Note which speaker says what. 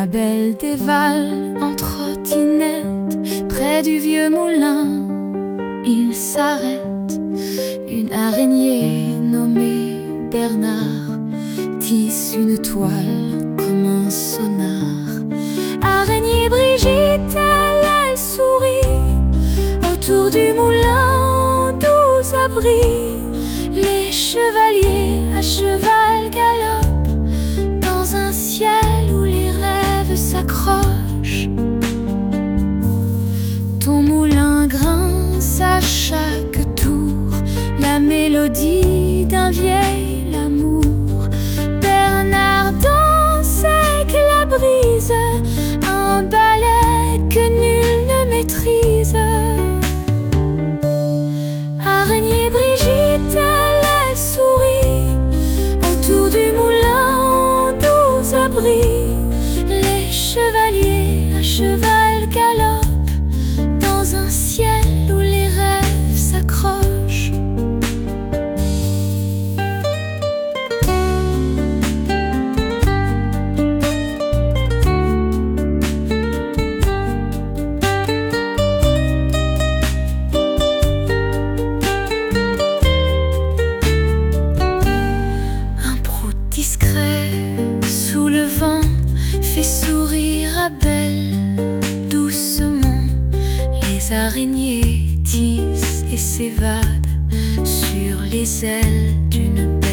Speaker 1: Belle dévale en trottinette près du vieux moulin. Il s'arrête, une araignée nommée Bernard tisse une toile comme un sonar. Araignée Brigitte, elle sourit autour du moulin, 12 abris. Les chevaliers à cheval galopent dans un ciel où les rêves s'accrochent. Ton moulin grince à chaque tour, la mélodie d'un vieil amour. Bernard danse avec la brise, un ballet que nul ne maîtrise. Araignée Brigitte, elle sourit autour du moulin, 12 abris. Les chevaliers à cheval galopent dans un ciel où les rêves s'accrochent. Discret sous le vent fait sourire à Belle doucement. Les araignées tissent et s'évadent sur les ailes d'une